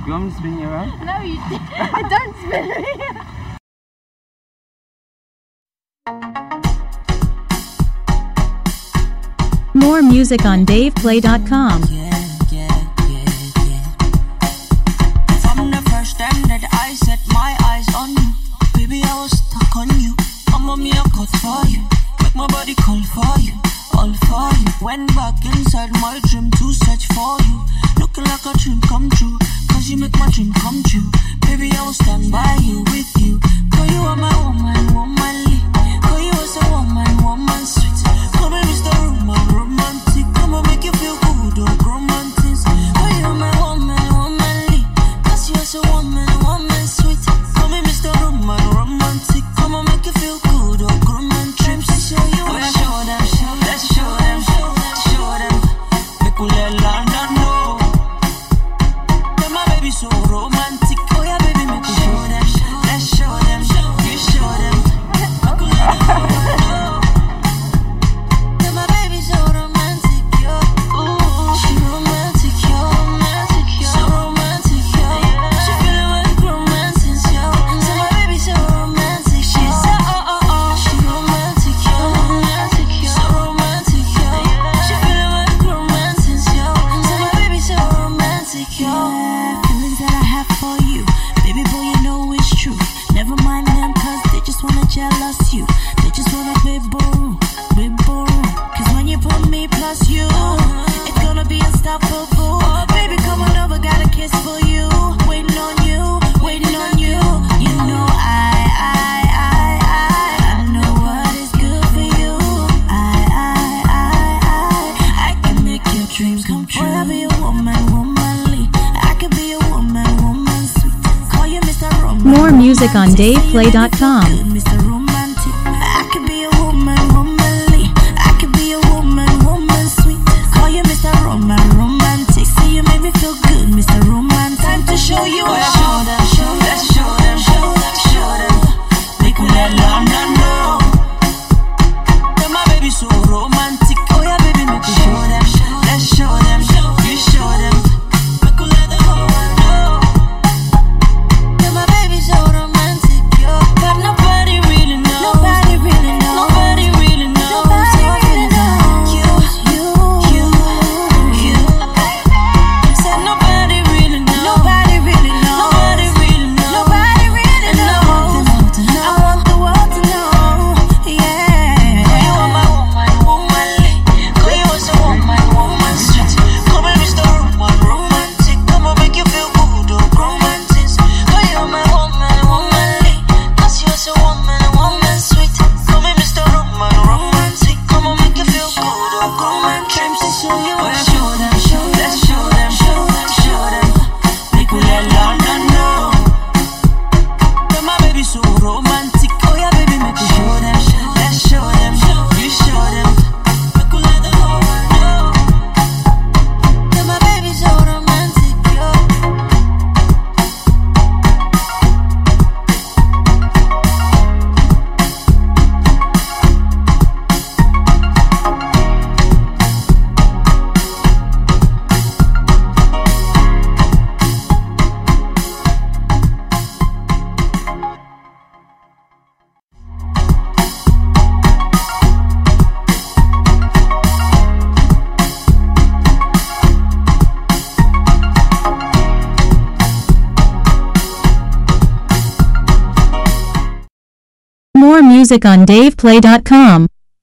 You want me to spin you around? No, you don't spin me. More music on DavePlay.com. From the first time that I set my eyes on you, baby, I was stuck on you. I'm on me a cut for you, make my body call for you, all for you. Went back inside my dream to search for you, looking like a dream come true, cause you make my dream come true. Baby, I will stand by you, with you, cause you are my woman, womanly, cause you are so woman, woman sweet. Come and Mr. Roman, romantic, come and make you feel good, oh, romantic. Cause you are my woman, womanly, cause you are so woman, woman sweet. Come and Mr. Roman, romantic, come and make you feel good, oh, romantic. Trips to show you, let's show them, let's show them, show them. Make we let London know that my baby so romantic. Oh yeah, baby, make we show them, let's show them, you show them. Make we let the whole world know that my baby so romantic, yo. Ooh, she romantic, yo, romantic, yo, so romantic, yo. She feeling like romantic, yo. So my baby so romantic, she's so she romantic, yo, romantic, yo, so romantic, yo. She feeling like romantic, yo. So my baby so romantic, yo. Feelings that I have for you, baby boy, you know it's true. Never mind them, cause they just wanna jealous you. They just wanna be boo, be boo. Cause when you put me plus you, it's gonna be unstoppable. Baby, come on over, got a kiss for you. Waiting on you, waiting on you. You know I know what is good for you. I can make your dreams come true. I'll be a woman, womanly. I can be a woman, woman sweet. Call you Mr. Romantic. More music on DavePlay.com. Mr. Romantic. I can be a woman, womanly. I can be a woman, woman sweet. Call you Mr. Romantic. See you make me feel good, Mr. Romantic. Time to show you. Let's show them, let's show them, show them. Make me let London know that my baby so romantic. Oh yeah, baby, make me show them, let's show them, you show them. Make me let the whole world know that my baby so romantic, yo. But nobody really knows. Nobody really knows. Nobody really knows. Nobody really knows. You. Said nobody really knows. Nobody really knows. Nobody really knows. Nobody really knows. I want the world to know. Yeah. Cause you are my woman, womanly. Cause you are so woman, woman sweet. Come and Mr. Roman, romantic. Come and make you feel good, oh, romantic. Cause you are my woman, womanly. Cause you are so woman, woman sweet. Come and Mr. Roman, romantic. Come and make you feel good, oh, romantic. Trips to show you, let's show them, let's show them, show them. Make we let London know that my baby so romantic. Oh yeah, baby, make we show them, let's show them, you show them. Make we let the whole world know that my baby so romantic, yo. More music on DavePlay.com.